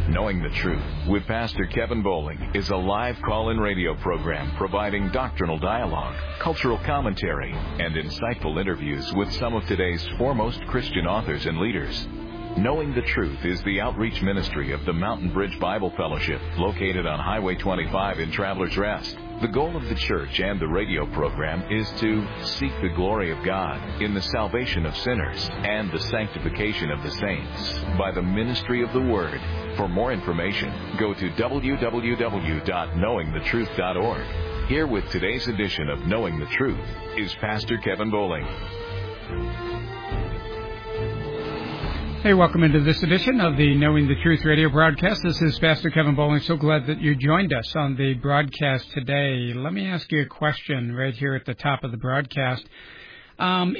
Knowing the Truth with Pastor Kevin Bowling is a live call-in radio program providing doctrinal dialogue, cultural commentary, and insightful interviews with some of today's foremost Christian authors and leaders. Knowing the Truth is the outreach ministry of the Mountain Bridge Bible Fellowship, located on Highway 25 in Travelers Rest. The goal of the church and the radio program is to seek the glory of God in the salvation of sinners and the sanctification of the saints by the ministry of the Word. For more information, go to www.knowingthetruth.org. Here with today's edition of Knowing the Truth is Pastor Kevin Bowling. Hey, welcome into this edition of the Knowing the Truth radio broadcast. This is Pastor Kevin Bowling. So glad that you joined us on the broadcast today. Let me ask you a question right here at the top of the broadcast. Are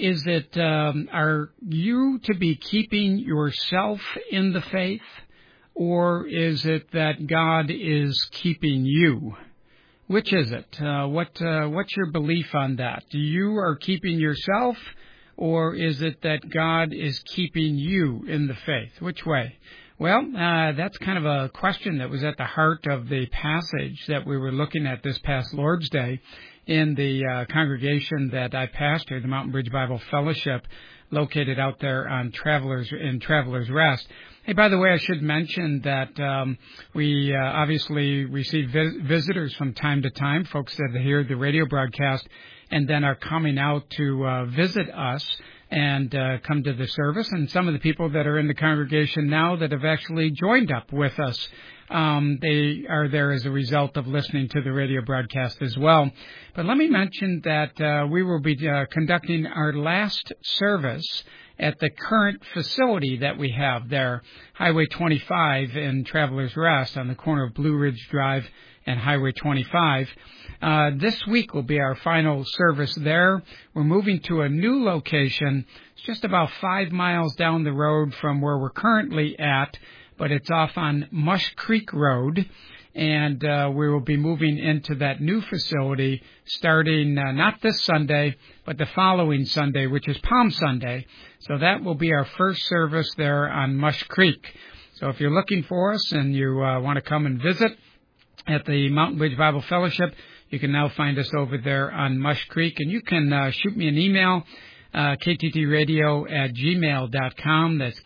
you to be keeping yourself in the faith, or is it that God is keeping you? Which is it? What's your belief on that? You are keeping yourself, or is it that God is keeping you in the faith? Which way? Well, that's kind of a question that was at the heart of the passage that we were looking at this past Lord's Day in the congregation that I pastor, the Mountain Bridge Bible Fellowship, located out there on Travelers Rest. Hey, by the way, I should mention that we obviously receive visitors from time to time, folks that hear the radio broadcast and then are coming out to visit us and come to the service. And some of the people that are in the congregation now that have actually joined up with us, they are there as a result of listening to the radio broadcast as well. But let me mention that we will be conducting our last service at the current facility that we have there, Highway 25 in Travelers Rest on the corner of Blue Ridge Drive and Highway 25. This week will be our final service there. We're moving to a new location. It's just about 5 miles down the road from where we're currently at, but it's off on Mush Creek Road. And we will be moving into that new facility starting not this Sunday, but the following Sunday, which is Palm Sunday. So that will be our first service there on Mush Creek. So if you're looking for us and you want to come and visit at the Mountain Bridge Bible Fellowship, you can now find us over there on Mush Creek. And you can shoot me an email, kttradio@gmail.com. That's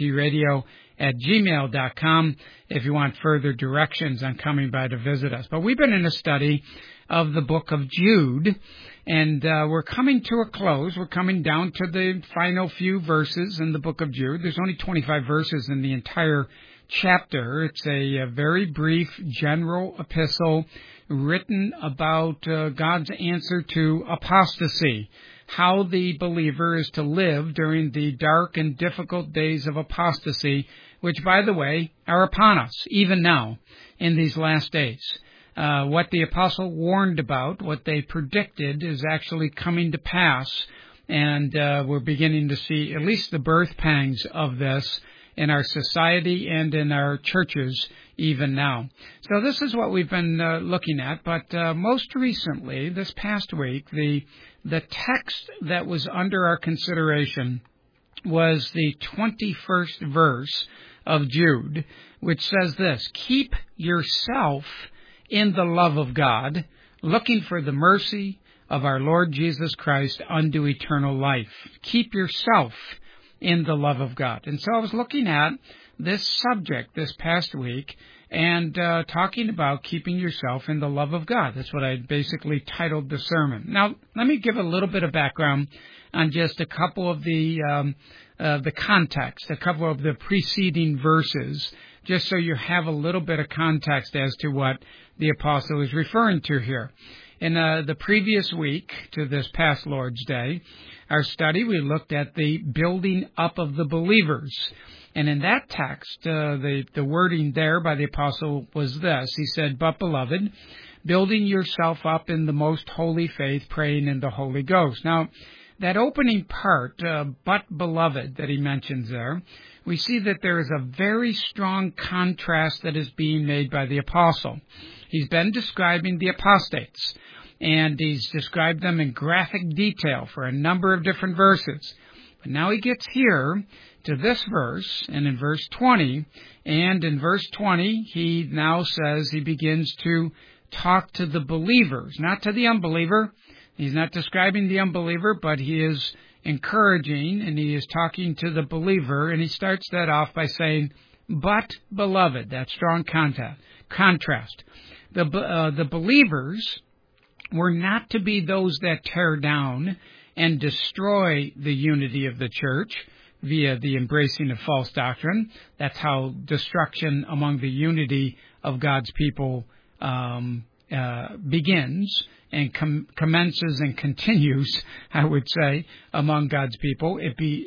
kttradio@gmail.com if you want further directions on coming by to visit us. But we've been in a study of the book of Jude, and we're coming to a close. We're coming down to the final few verses in the book of Jude. There's only 25 verses in the entire chapter. It's a very brief general epistle written about God's answer to apostasy, how the believer is to live during the dark and difficult days of apostasy, which, by the way, are upon us, even now, in these last days. What the apostle warned about, what they predicted, is actually coming to pass, and we're beginning to see at least the birth pangs of this in our society and in our churches even now. So this is what we've been looking at, but most recently, this past week, the text that was under our consideration was the 21st verse of Jude, which says this: "Keep yourself in the love of God, looking for the mercy of our Lord Jesus Christ unto eternal life." Keep yourself in the love of God. And so I was looking at this subject this past week and talking about keeping yourself in the love of God. That's what I basically titled the sermon. Now, let me give a little bit of background on just a couple of the context, a couple of the preceding verses, just so you have a little bit of context as to what the apostle is referring to here. In the previous week to this past Lord's Day, our study, we looked at the building up of the believers. And in that text, the wording there by the apostle was this. He said, "But beloved, building yourself up in the most holy faith, praying in the Holy Ghost." Now, that opening part, "but beloved," that he mentions there, we see that there is a very strong contrast that is being made by the apostle. He's been describing the apostates, and he's described them in graphic detail for a number of different verses. But now he gets here to this verse, and in verse 20, and in verse 20, he now says he begins to talk to the believers, not to the unbeliever. He's not describing the unbeliever, but he is encouraging, and he is talking to the believer, and he starts that off by saying, but, beloved, that strong contrast. The believers were not to be those that tear down and destroy the unity of the church via the embracing of false doctrine. That's how destruction among the unity of God's people begins and commences and continues, I would say, among God's people.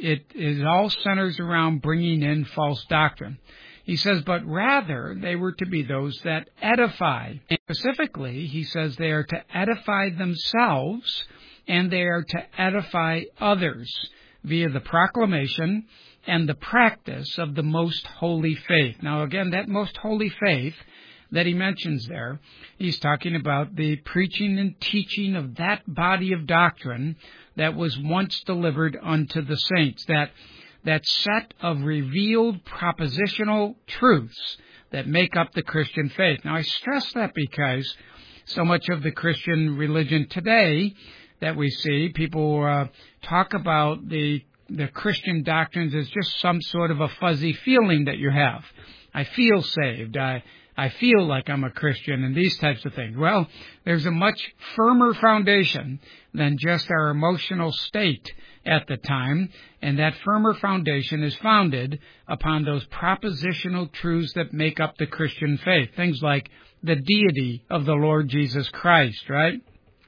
It all centers around bringing in false doctrine. He says, but rather they were to be those that edify. And specifically, he says they are to edify themselves and they are to edify others via the proclamation and the practice of the most holy faith. Now, again, that most holy faith that he mentions there, he's talking about the preaching and teaching of that body of doctrine that was once delivered unto the saints, that set of revealed propositional truths that make up the Christian faith. Now, I stress that because so much of the Christian religion today that we see, people talk about the Christian doctrines as just some sort of a fuzzy feeling that you have. I feel saved. I feel like I'm a Christian and these types of things. Well, there's a much firmer foundation than just our emotional state at the time, and that firmer foundation is founded upon those propositional truths that make up the Christian faith. Things like the deity of the Lord Jesus Christ, right?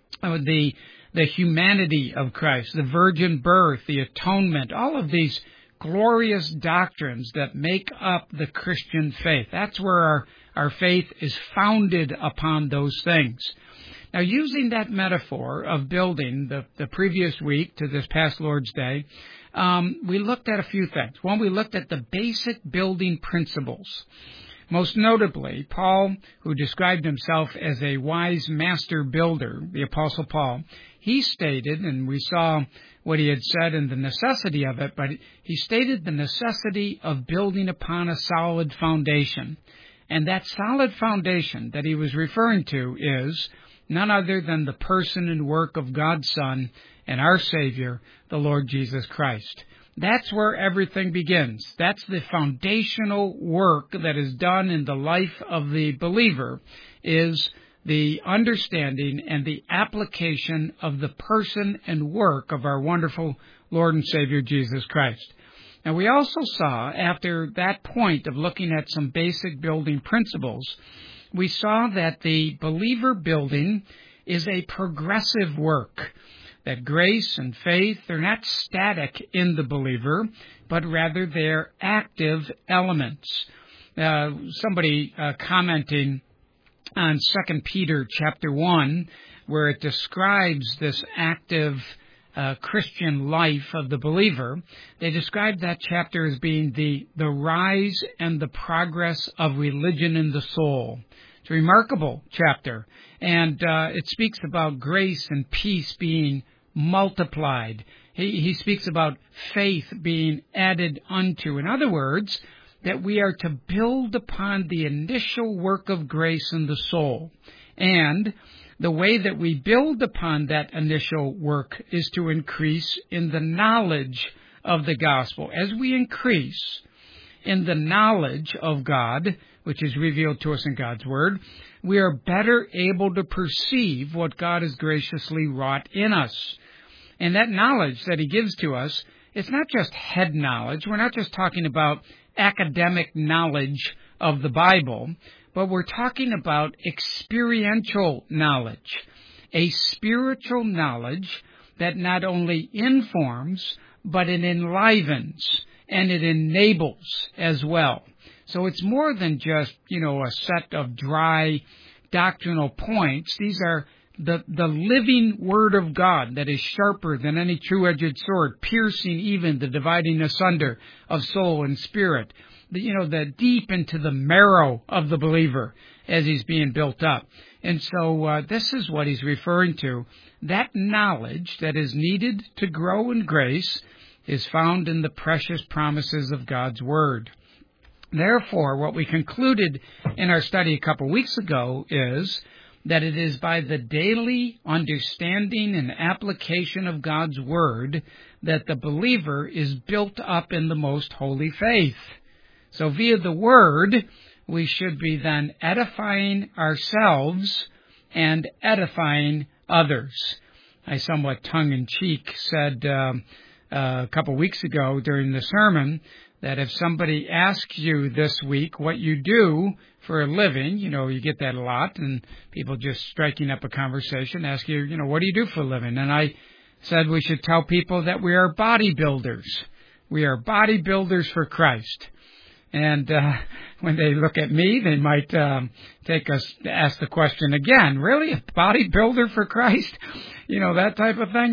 The humanity of Christ, the virgin birth, the atonement, all of these glorious doctrines that make up the Christian faith. That's where our faith is founded upon those things. Now, using that metaphor of building the previous week to this past Lord's Day, we looked at a few things. One, we looked at the basic building principles. Most notably, Paul, who described himself as a wise master builder, the Apostle Paul, he stated, and we saw what he had said and the necessity of it, but he stated the necessity of building upon a solid foundation. And that solid foundation that he was referring to is none other than the person and work of God's Son and our Savior, the Lord Jesus Christ. That's where everything begins. That's the foundational work that is done in the life of the believer, is the understanding and the application of the person and work of our wonderful Lord and Savior Jesus Christ. Now, we also saw, after that point of looking at some basic building principles, we saw that the believer building is a progressive work, that grace and faith are not static in the believer, but rather they're active elements. Somebody commenting on 2 Peter chapter 1, where it describes this active Christian life of the believer, they describe that chapter as being the rise and the progress of religion in the soul. It's a remarkable chapter, and it speaks about grace and peace being multiplied. He speaks about faith being added unto. In other words, that we are to build upon the initial work of grace in the soul. And the way that we build upon that initial work is to increase in the knowledge of the gospel. As we increase in the knowledge of God, which is revealed to us in God's Word, we are better able to perceive what God has graciously wrought in us. And that knowledge that He gives to us, it's not just head knowledge. We're not just talking about academic knowledge of the Bible, but we're talking about experiential knowledge, a spiritual knowledge that not only informs, but it enlivens and it enables as well. So it's more than just, a set of dry doctrinal points. These are the living Word of God that is sharper than any two-edged sword, piercing even the dividing asunder of soul and spirit, the deep into the marrow of the believer as he's being built up. And so this is what he's referring to. That knowledge that is needed to grow in grace is found in the precious promises of God's Word. Therefore, what we concluded in our study a couple weeks ago is that it is by the daily understanding and application of God's Word that the believer is built up in the most holy faith. So via the Word, we should be then edifying ourselves and edifying others. I somewhat tongue-in-cheek said a couple weeks ago during the sermon that if somebody asks you this week what you do for a living, you get that a lot, and people just striking up a conversation ask you, what do you do for a living? And I said we should tell people that we are bodybuilders. We are bodybuilders for Christ. And when they look at me, they might take us to ask the question again, really? A bodybuilder for Christ? That type of thing?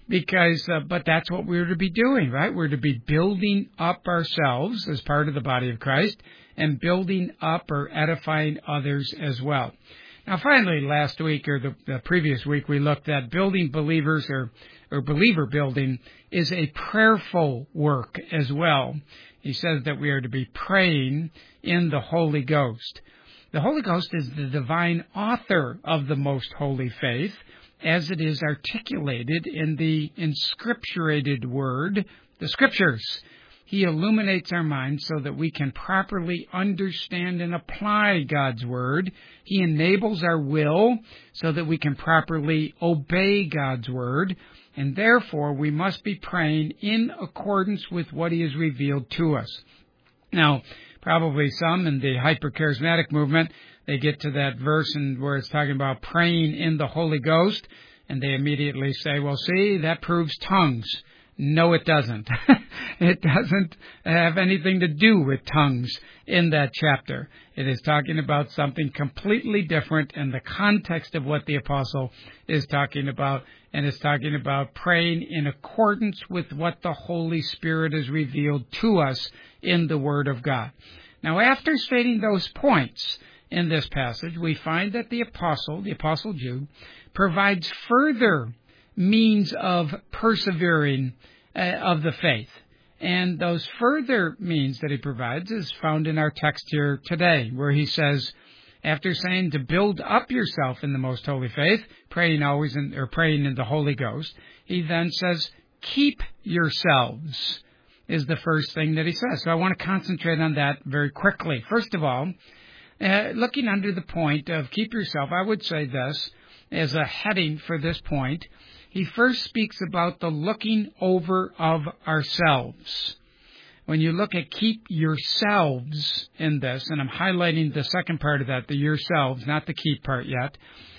But that's what we're to be doing, right? We're to be building up ourselves as part of the body of Christ and building up or edifying others as well. Now, finally, last week or the previous week, we looked at building believers or believer building is a prayerful work as well. He says that we are to be praying in the Holy Ghost. The Holy Ghost is the divine author of the most holy faith, as it is articulated in the inscripturated word, the Scriptures. He illuminates our minds so that we can properly understand and apply God's Word. He enables our will so that we can properly obey God's Word. And therefore, we must be praying in accordance with what He has revealed to us. Now, probably some in the hyper-charismatic movement, they get to that verse where it's talking about praying in the Holy Ghost, and they immediately say, well, see, that proves tongues. No, it doesn't. It doesn't have anything to do with tongues in that chapter. It is talking about something completely different in the context of what the apostle is talking about, and it's talking about praying in accordance with what the Holy Spirit has revealed to us in the Word of God. Now, after stating those points in this passage, we find that the Apostle Jude, provides further means of persevering of the faith. And those further means that he provides is found in our text here today, where he says, after saying to build up yourself in the most holy faith, praying in the Holy Ghost, he then says, keep yourselves is the first thing that he says. So I want to concentrate on that very quickly. First of all, looking under the point of keep yourself, I would say this as a heading for this point. He first speaks about the looking over of ourselves. When you look at keep yourselves in this, and I'm highlighting the second part of that, the yourselves, not the keep part yet.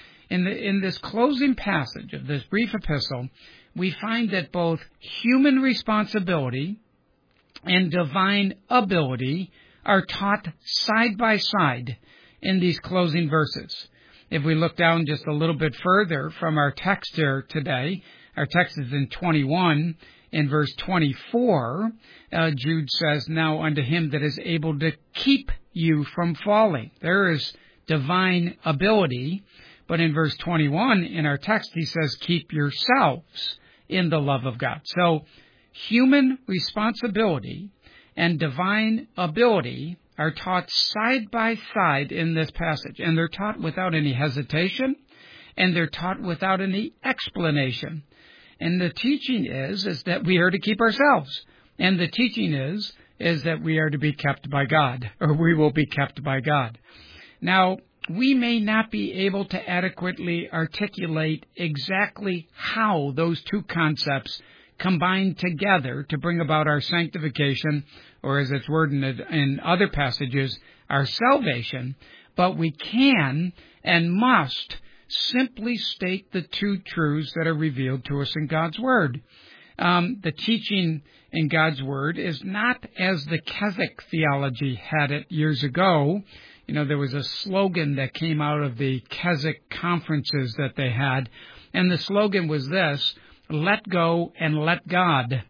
In this closing passage of this brief epistle, we find that both human responsibility and divine ability are taught side by side in these closing verses. If we look down just a little bit further from our text here today, our text is in 21. In verse 24, Jude says, now unto him that is able to keep you from falling. There is divine ability, but in verse 21 in our text he says, keep yourselves in the love of God. So human responsibility and divine ability are taught side by side in this passage, and they're taught without any hesitation, and they're taught without any explanation. And the teaching is that we are to keep ourselves, and the teaching is that we are to be kept by God, or we will be kept by God. Now, we may not be able to adequately articulate exactly how those two concepts combine together to bring about our sanctification, or as it's worded in other passages, our salvation, but we can and must simply state the two truths that are revealed to us in God's Word. The teaching in God's Word is not as the Keswick theology had it years ago. There was a slogan that came out of the Keswick conferences that they had, and the slogan was this: let go and let God.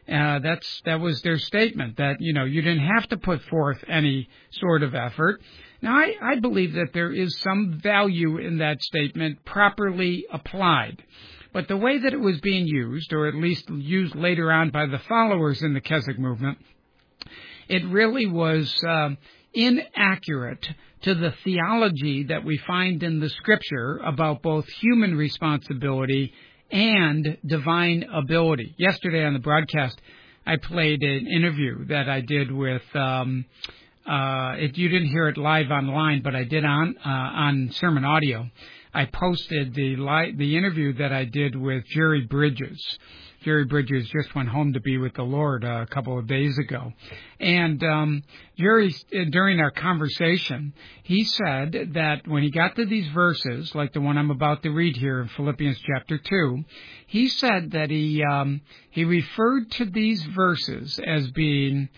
That was their statement, that, you didn't have to put forth any sort of effort. Now, I believe that there is some value in that statement properly applied. But the way that it was being used, or at least used later on by the followers in the Keswick movement, it really was inaccurate to the theology that we find in the Scripture about both human responsibility and divine ability. Yesterday on the broadcast, I played an interview that I did with, you didn't hear it live online, but I did on Sermon Audio. I posted the interview that I did with Jerry Bridges. Jerry Bridges just went home to be with the Lord a couple of days ago. And Jerry, during our conversation, he said that when he got to these verses, like the one I'm about to read here in Philippians chapter 2, he said that he referred to these verses as being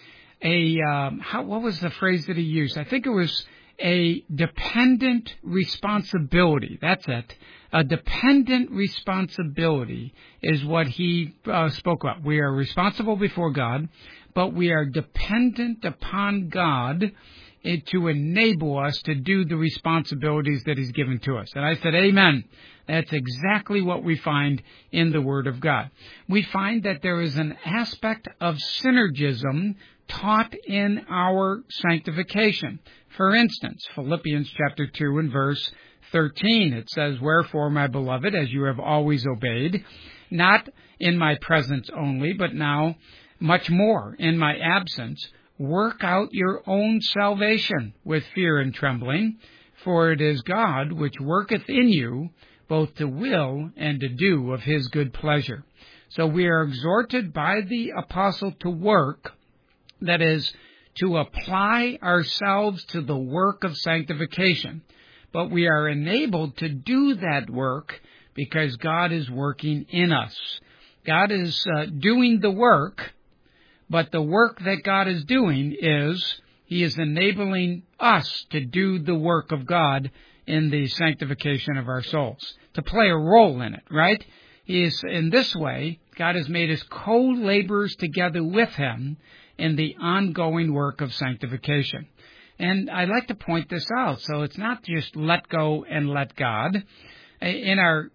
what was the phrase that he used? I think it was a dependent responsibility. That's it. A dependent responsibility is what he spoke about. We are responsible before God, but we are dependent upon God to enable us to do the responsibilities that He's given to us. And I said, amen. That's exactly what we find in the Word of God. We find that there is an aspect of synergism taught in our sanctification. For instance, Philippians chapter 2 and verse 13, it says, "Wherefore, my beloved, as you have always obeyed, not in my presence only, but now much more in my absence, work out your own salvation with fear and trembling, for it is God which worketh in you both to will and to do of His good pleasure." So we are exhorted by the apostle to work, that is, to apply ourselves to the work of sanctification. But we are enabled to do that work because God is working in us. God is doing the work, but the work that God is doing is He is enabling us to do the work of God in the sanctification of our souls, to play a role in it, right? He is, in this way, God has made us co-laborers together with Him in the ongoing work of sanctification. And I like to point this out. So it's not just let go and let God. In our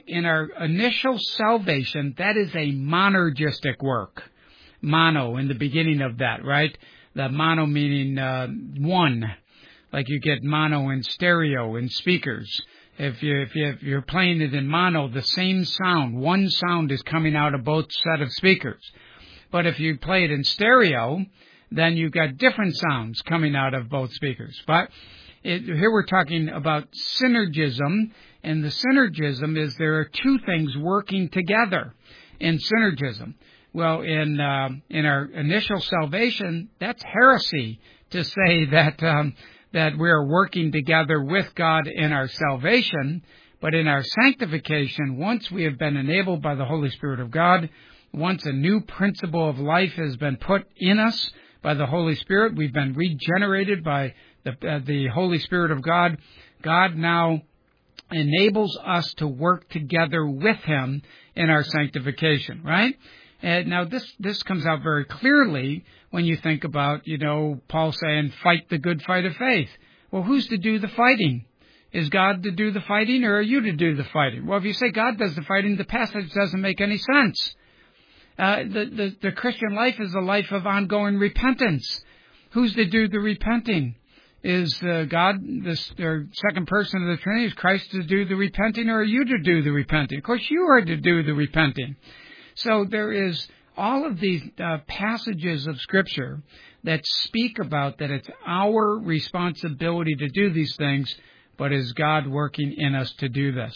initial salvation, that is a monergistic work. Mono in the beginning of that, right? The mono meaning one, like you get mono and stereo in speakers. If you're playing it in mono, the same sound, one sound is coming out of both set of speakers. But if you play it in stereo, then you've got different sounds coming out of both speakers. But here we're talking about synergism, and the synergism is there are two things working together in synergism. Well, in our initial salvation, that's heresy to say that we're working together with God in our salvation. But in our sanctification, once we have been enabled by the Holy Spirit of God, once a new principle of life has been put in us by the Holy Spirit, we've been regenerated by the Holy Spirit of God. God now enables us to work together with Him in our sanctification, right? And now this comes out very clearly when you think about, Paul saying, fight the good fight of faith. Well, who's to do the fighting? Is God to do the fighting, or are you to do the fighting? Well, if you say God does the fighting, the passage doesn't make any sense. The Christian life is a life of ongoing repentance. Who's to do the repenting? Is God, the second person of the Trinity, is Christ to do the repenting, or are you to do the repenting? Of course, you are to do the repenting. So there is all of these passages of Scripture that speak about that it's our responsibility to do these things, but is God working in us to do this?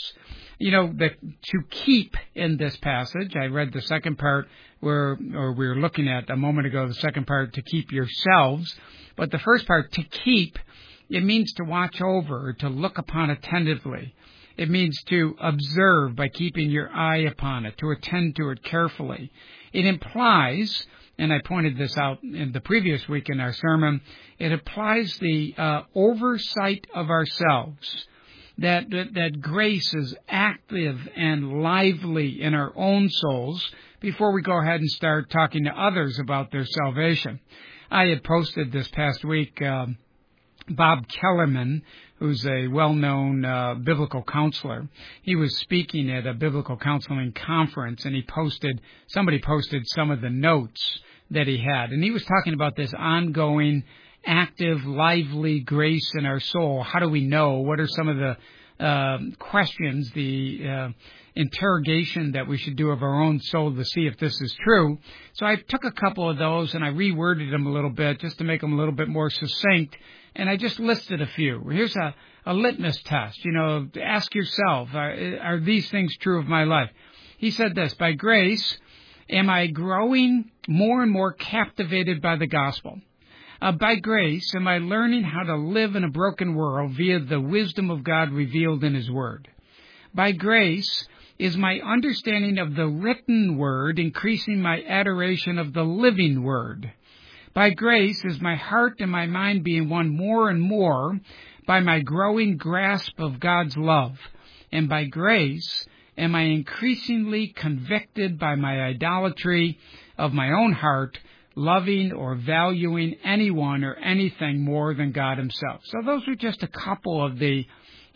To keep in this passage, I read the second part we were looking at a moment ago, the second part, to keep yourselves. But the first part, to keep, it means to watch over, or to look upon attentively. It means to observe by keeping your eye upon it, to attend to it carefully. It implies, and I pointed this out in the previous week in our sermon, it implies the oversight of ourselves, that grace is active and lively in our own souls before we go ahead and start talking to others about their salvation. I had posted this past week Bob Kellerman, who's a well-known biblical counselor. He was speaking at a biblical counseling conference, and somebody posted some of the notes that he had. And he was talking about this ongoing, active, lively grace in our soul. How do we know? What are some of the questions, the interrogation that we should do of our own soul to see if this is true? So I took a couple of those and I reworded them a little bit just to make them a little bit more succinct. And I just listed a few. Here's a litmus test. Ask yourself, are these things true of my life? He said this: by grace, am I growing more and more captivated by the gospel? By grace, am I learning how to live in a broken world via the wisdom of God revealed in His Word? By grace, is my understanding of the written Word increasing my adoration of the living Word? By grace, is my heart and my mind being won more and more by my growing grasp of God's love? And by grace, am I increasingly convicted by my idolatry of my own heart, loving or valuing anyone or anything more than God Himself? So those are just a couple of the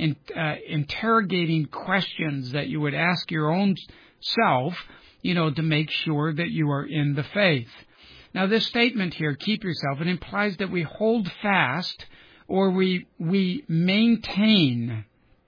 interrogating questions that you would ask your own self, to make sure that you are in the faith. Now, this statement here, keep yourself, it implies that we hold fast or we maintain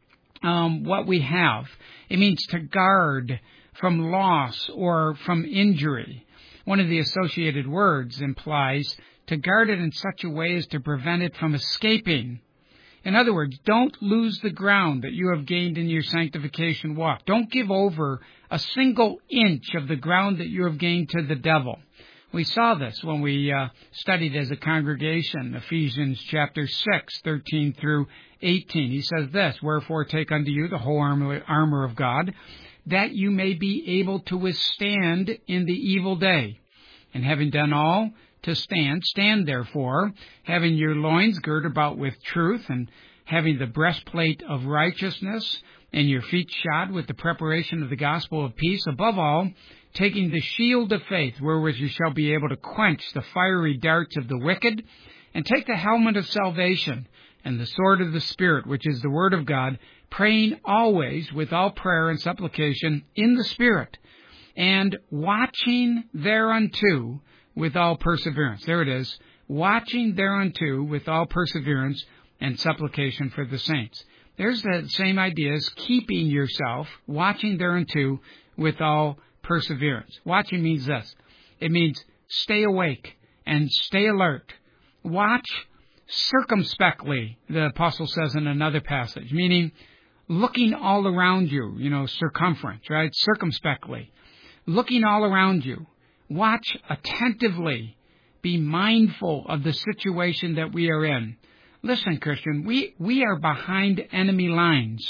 what we have. It means to guard from loss or from injury. One of the associated words implies to guard it in such a way as to prevent it from escaping. In other words, don't lose the ground that you have gained in your sanctification walk. Don't give over a single inch of the ground that you have gained to the devil. We saw this when we studied as a congregation, Ephesians chapter 6, 13 through 18. He says this: wherefore take unto you the whole armor of God, that you may be able to withstand in the evil day. And having done all to stand, stand therefore, having your loins girt about with truth, and having the breastplate of righteousness, and your feet shod with the preparation of the gospel of peace. Above all, taking the shield of faith, wherewith you shall be able to quench the fiery darts of the wicked, and take the helmet of salvation, and the sword of the Spirit, which is the word of God, praying always with all prayer and supplication in the Spirit, and watching thereunto with all perseverance. There it is. Watching thereunto with all perseverance and supplication for the saints. There's the same idea as keeping yourself, watching thereunto with all perseverance. Watching means this. It means stay awake and stay alert. Watch circumspectly, the apostle says in another passage, meaning looking all around you, circumference, right? Circumspectly. Looking all around you. Watch attentively. Be mindful of the situation that we are in. Listen, Christian, we are behind enemy lines.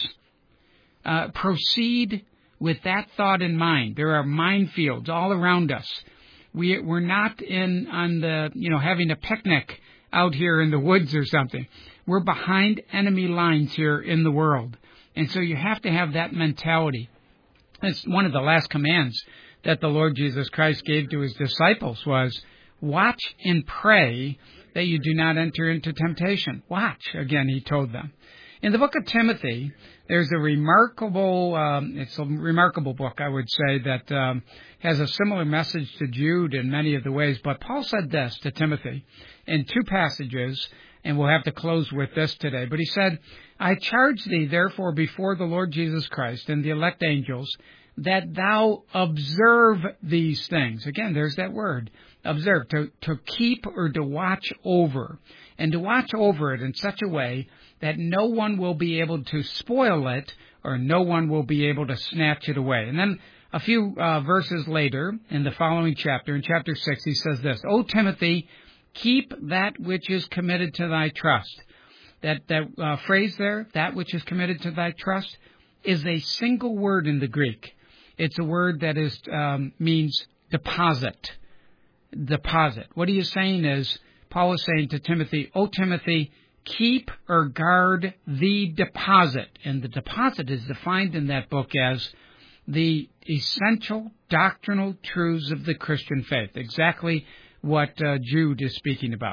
Proceed with that thought in mind. There are minefields all around us. We're not having a picnic out here in the woods or something. We're behind enemy lines here in the world. And so you have to have that mentality. It's one of the last commands that the Lord Jesus Christ gave to His disciples was, watch and pray that you do not enter into temptation. Watch, again, He told them. In the book of Timothy, there's a remarkable book, I would say, that has a similar message to Jude in many of the ways. But Paul said this to Timothy in two passages, and we'll have to close with this today. But he said, I charge thee, therefore, before the Lord Jesus Christ and the elect angels, that thou observe these things. Again, there's that word, observe, to keep or to watch over. And to watch over it in such a way that no one will be able to spoil it or no one will be able to snatch it away. And then a few verses later in the following chapter, in chapter 6, he says this, O Timothy, keep that which is committed to thy trust. That phrase there, that which is committed to thy trust, is a single word in the Greek. It's a word that means deposit. Deposit. What he is saying is, Paul is saying to Timothy, O Timothy, keep or guard the deposit. And the deposit is defined in that book as the essential doctrinal truths of the Christian faith. Exactly what Jude is speaking about.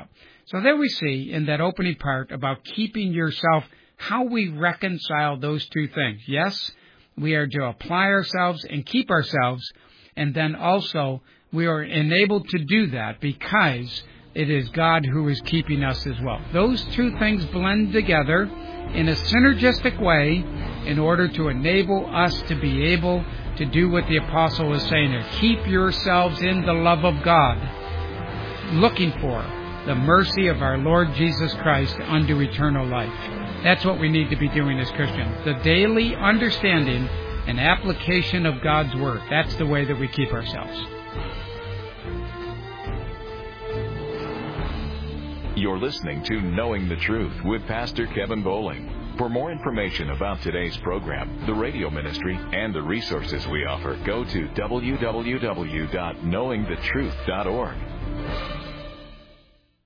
So there we see in that opening part about keeping yourself, how we reconcile those two things. Yes, we are to apply ourselves and keep ourselves, and then also we are enabled to do that because it is God who is keeping us as well. Those two things blend together in a synergistic way in order to enable us to be able to do what the apostle is saying here. Keep yourselves in the love of God, looking for the mercy of our Lord Jesus Christ unto eternal life. That's what we need to be doing as Christians. The daily understanding and application of God's Word. That's the way that we keep ourselves. You're listening to Knowing the Truth with Pastor Kevin Bowling. For more information about today's program, the radio ministry, and the resources we offer, go to www.knowingthetruth.org.